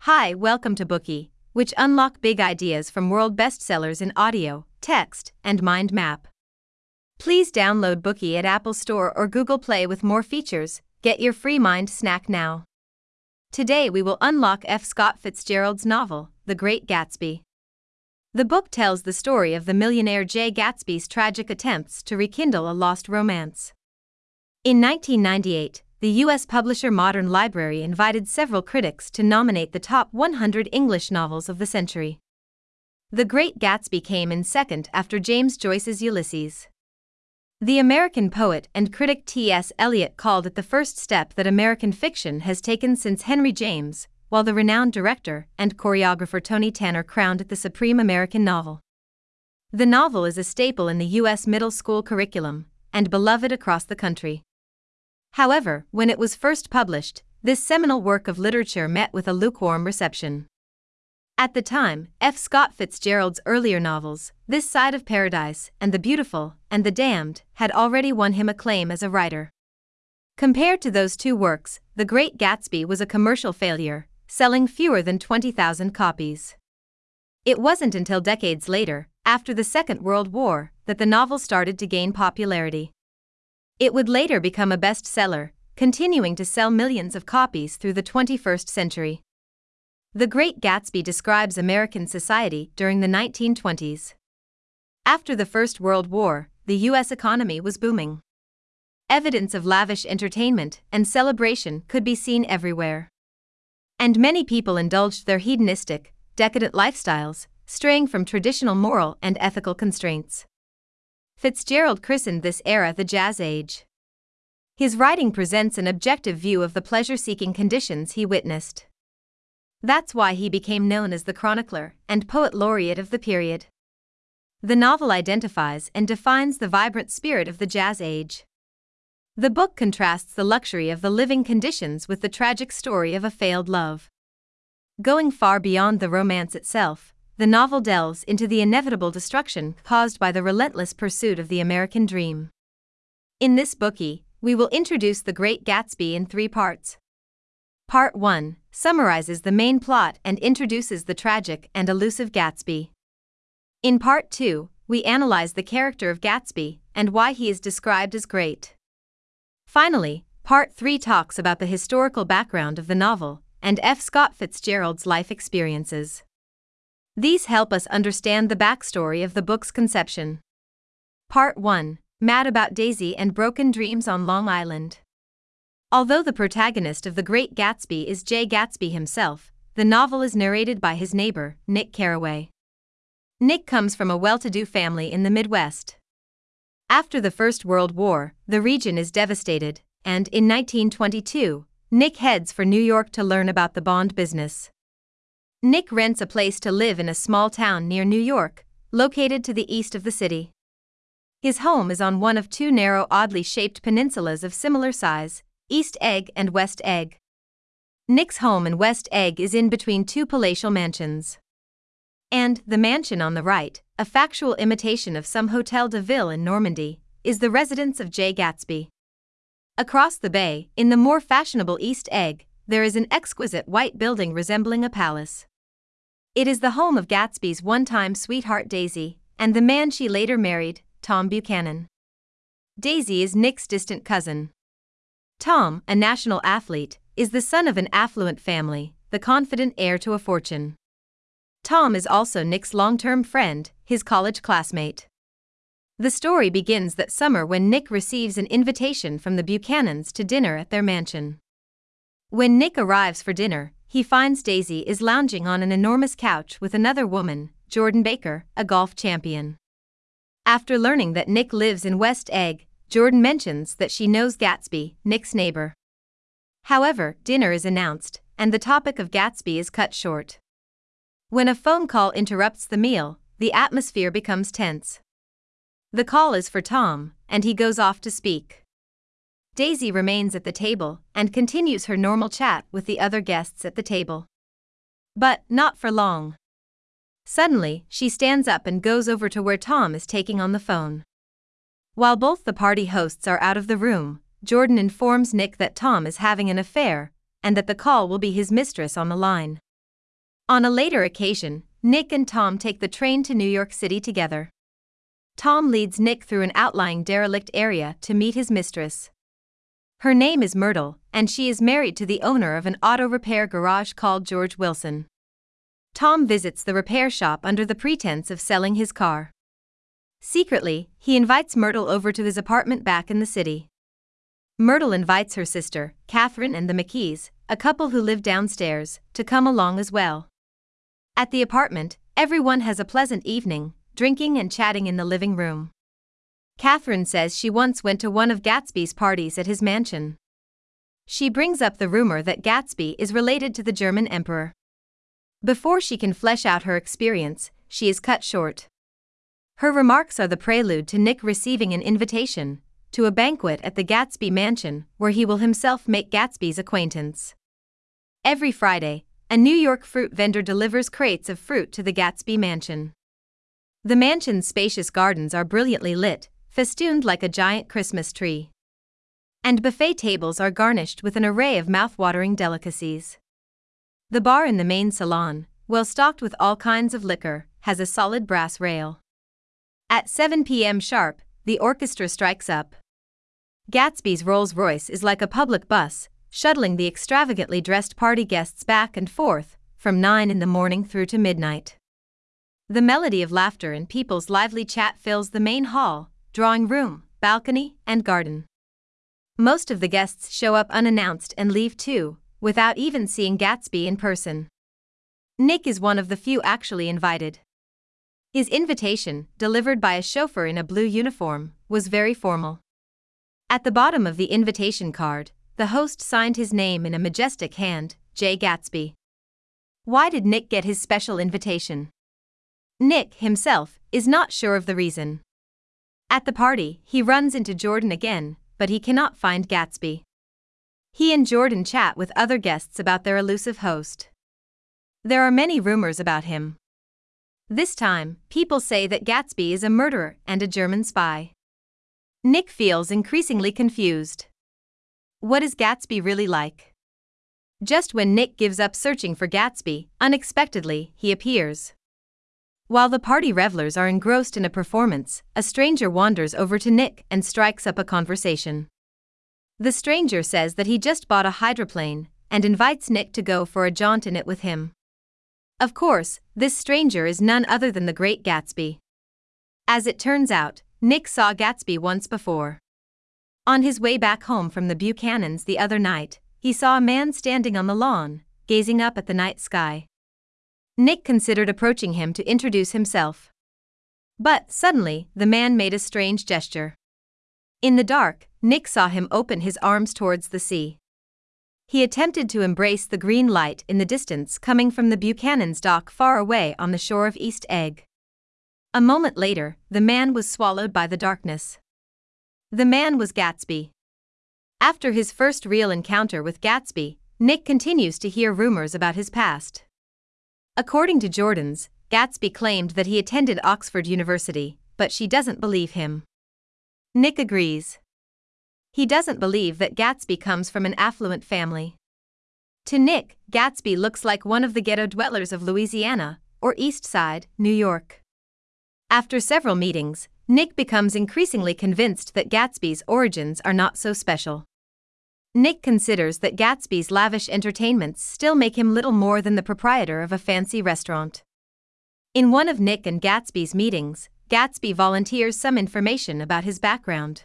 Hi, welcome to Bookey, which unlock big ideas from world bestsellers in audio, text, and mind map. Please download Bookey at Apple Store or Google Play with more features. Get your free mind snack now. Today we will unlock F. Scott Fitzgerald's novel, The Great Gatsby. The book tells the story of the millionaire Jay Gatsby's tragic attempts to rekindle a lost romance. In 1998, the U.S. publisher Modern Library invited several critics to nominate the top 100 English novels of the century. The Great Gatsby came in second after James Joyce's Ulysses. The American poet and critic T.S. Eliot called it the first step that American fiction has taken since Henry James, while the renowned director and choreographer Tony Tanner crowned it the supreme American novel. The novel is a staple in the U.S. middle school curriculum and beloved across the country. However, when it was first published, this seminal work of literature met with a lukewarm reception. At the time, F. Scott Fitzgerald's earlier novels, This Side of Paradise and The Beautiful and the Damned, had already won him acclaim as a writer. Compared to those two works, The Great Gatsby was a commercial failure, selling fewer than 20,000 copies. It wasn't until decades later, after the Second World War, that the novel started to gain popularity. It would later become a bestseller, continuing to sell millions of copies through the 21st century. The Great Gatsby describes American society during the 1920s. After the First World War, the U.S. economy was booming. Evidence of lavish entertainment and celebration could be seen everywhere. And many people indulged their hedonistic, decadent lifestyles, straying from traditional moral and ethical constraints. Fitzgerald christened this era the Jazz Age. His writing presents an objective view of the pleasure-seeking conditions he witnessed. That's why he became known as the chronicler and poet laureate of the period. The novel identifies and defines the vibrant spirit of the Jazz Age. The book contrasts the luxury of the living conditions with the tragic story of a failed love. Going far beyond the romance itself, the novel delves into the inevitable destruction caused by the relentless pursuit of the American dream. In this Bookey, we will introduce The Great Gatsby in 3 parts. Part 1 summarizes the main plot and introduces the tragic and elusive Gatsby. In Part 2, we analyze the character of Gatsby and why he is described as great. Finally, Part 3 talks about the historical background of the novel and F. Scott Fitzgerald's life experiences. These help us understand the backstory of the book's conception. Part 1 Mad About Daisy and Broken Dreams on Long Island. Although the protagonist of The Great Gatsby is Jay Gatsby himself, the novel is narrated by his neighbor, Nick Carraway. Nick comes from a well-to-do family in the Midwest. After the First World War, the region is devastated, and in 1922, Nick heads for New York to learn about the bond business. Nick rents a place to live in a small town near New York, located to the east of the city. His home is on one of 2 narrow, oddly shaped peninsulas of similar size, East Egg and West Egg. Nick's home in West Egg is in between 2 palatial mansions. And the mansion on the right, a factual imitation of some Hotel de Ville in Normandy, is the residence of Jay Gatsby. Across the bay, in the more fashionable East Egg, there is an exquisite white building resembling a palace. It is the home of Gatsby's one-time sweetheart Daisy, and the man she later married, Tom Buchanan. Daisy is Nick's distant cousin. Tom, a national athlete, is the son of an affluent family, the confident heir to a fortune. Tom is also Nick's long-term friend, his college classmate. The story begins that summer when Nick receives an invitation from the Buchanans to dinner at their mansion. When Nick arrives for dinner, he finds Daisy is lounging on an enormous couch with another woman, Jordan Baker, a golf champion. After learning that Nick lives in West Egg, Jordan mentions that she knows Gatsby, Nick's neighbor. However, dinner is announced, and the topic of Gatsby is cut short. When a phone call interrupts the meal, the atmosphere becomes tense. The call is for Tom, and he goes off to speak. Daisy remains at the table and continues her normal chat with the other guests at the table. But not for long. Suddenly, she stands up and goes over to where Tom is taking on the phone. While both the party hosts are out of the room, Jordan informs Nick that Tom is having an affair and that the call will be his mistress on the line. On a later occasion, Nick and Tom take the train to New York City together. Tom leads Nick through an outlying derelict area to meet his mistress. Her name is Myrtle, and she is married to the owner of an auto repair garage called George Wilson. Tom visits the repair shop under the pretense of selling his car. Secretly, he invites Myrtle over to his apartment back in the city. Myrtle invites her sister, Catherine, and the McKees, a couple who live downstairs, to come along as well. At the apartment, everyone has a pleasant evening, drinking and chatting in the living room. Catherine says she once went to one of Gatsby's parties at his mansion. She brings up the rumor that Gatsby is related to the German emperor. Before she can flesh out her experience, she is cut short. Her remarks are the prelude to Nick receiving an invitation to a banquet at the Gatsby mansion, where he will himself make Gatsby's acquaintance. Every Friday, a New York fruit vendor delivers crates of fruit to the Gatsby mansion. The mansion's spacious gardens are brilliantly lit, festooned like a giant Christmas tree. And buffet tables are garnished with an array of mouth-watering delicacies. The bar in the main salon, well stocked with all kinds of liquor, has a solid brass rail. At 7 p.m. sharp, the orchestra strikes up. Gatsby's Rolls-Royce is like a public bus, shuttling the extravagantly dressed party guests back and forth, from 9 in the morning through to midnight. The melody of laughter and people's lively chat fills the main hall, drawing room, balcony, and garden. Most of the guests show up unannounced and leave too, without even seeing Gatsby in person. Nick is one of the few actually invited. His invitation, delivered by a chauffeur in a blue uniform, was very formal. At the bottom of the invitation card, the host signed his name in a majestic hand, J. Gatsby. Why did Nick get his special invitation? Nick, himself, is not sure of the reason. At the party, he runs into Jordan again, but he cannot find Gatsby. He and Jordan chat with other guests about their elusive host. There are many rumors about him. This time, people say that Gatsby is a murderer and a German spy. Nick feels increasingly confused. What is Gatsby really like? Just when Nick gives up searching for Gatsby, unexpectedly, he appears. While the party revelers are engrossed in a performance, a stranger wanders over to Nick and strikes up a conversation. The stranger says that he just bought a hydroplane and invites Nick to go for a jaunt in it with him. Of course, this stranger is none other than the great Gatsby. As it turns out, Nick saw Gatsby once before. On his way back home from the Buchanans the other night, he saw a man standing on the lawn, gazing up at the night sky. Nick considered approaching him to introduce himself. But, suddenly, the man made a strange gesture. In the dark, Nick saw him open his arms towards the sea. He attempted to embrace the green light in the distance coming from the Buchanan's dock far away on the shore of East Egg. A moment later, the man was swallowed by the darkness. The man was Gatsby. After his first real encounter with Gatsby, Nick continues to hear rumors about his past. According to Jordan's, Gatsby claimed that he attended Oxford University, but she doesn't believe him. Nick agrees. He doesn't believe that Gatsby comes from an affluent family. To Nick, Gatsby looks like one of the ghetto dwellers of Louisiana, or East Side, New York. After several meetings, Nick becomes increasingly convinced that Gatsby's origins are not so special. Nick considers that Gatsby's lavish entertainments still make him little more than the proprietor of a fancy restaurant. In one of Nick and Gatsby's meetings, Gatsby volunteers some information about his background.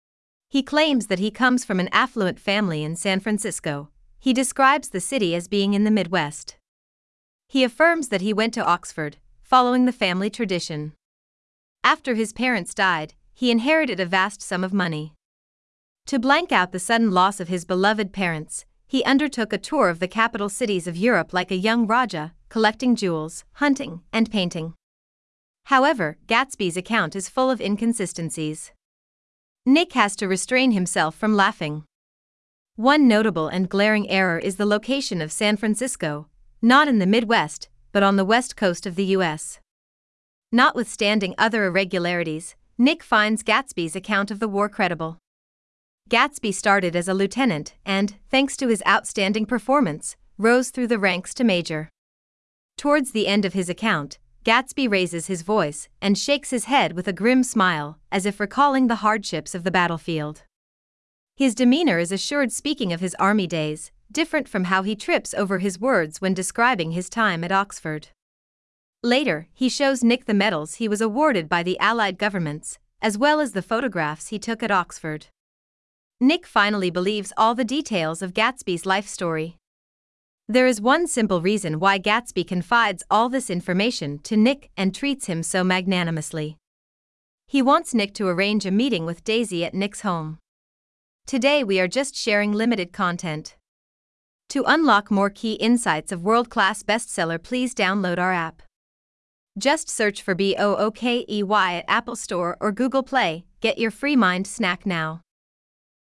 He claims that he comes from an affluent family in San Francisco. He describes the city as being in the Midwest. He affirms that he went to Oxford, following the family tradition. After his parents died, he inherited a vast sum of money. To blank out the sudden loss of his beloved parents, he undertook a tour of the capital cities of Europe like a young Raja, collecting jewels, hunting, and painting. However, Gatsby's account is full of inconsistencies. Nick has to restrain himself from laughing. One notable and glaring error is the location of San Francisco, not in the Midwest, but on the west coast of the U.S. Notwithstanding other irregularities, Nick finds Gatsby's account of the war credible. Gatsby started as a lieutenant and, thanks to his outstanding performance, rose through the ranks to major. Towards the end of his account, Gatsby raises his voice and shakes his head with a grim smile, as if recalling the hardships of the battlefield. His demeanor is assured, speaking of his army days, different from how he trips over his words when describing his time at Oxford. Later, he shows Nick the medals he was awarded by the Allied governments, as well as the photographs he took at Oxford. Nick finally believes all the details of Gatsby's life story. There is one simple reason why Gatsby confides all this information to Nick and treats him so magnanimously. He wants Nick to arrange a meeting with Daisy at Nick's home. Today we are just sharing limited content. To unlock more key insights of world-class bestseller, please download our app. Just search for BOOKEY at Apple Store or Google Play. Get your free mind snack now.